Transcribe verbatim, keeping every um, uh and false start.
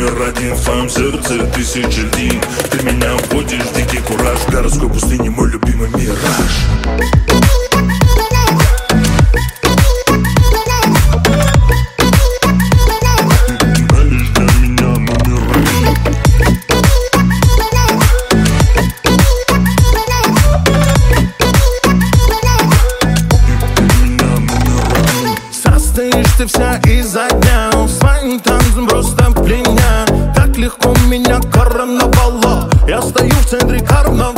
номер один в твоем сердце тысяча один. Ты меня вводишь в дикий кураж, в городской пустыне мой любимый мираж. Ты вся изо дня, своим танцем просто пленя. Так легко меня короновало, я стою в центре карнавала.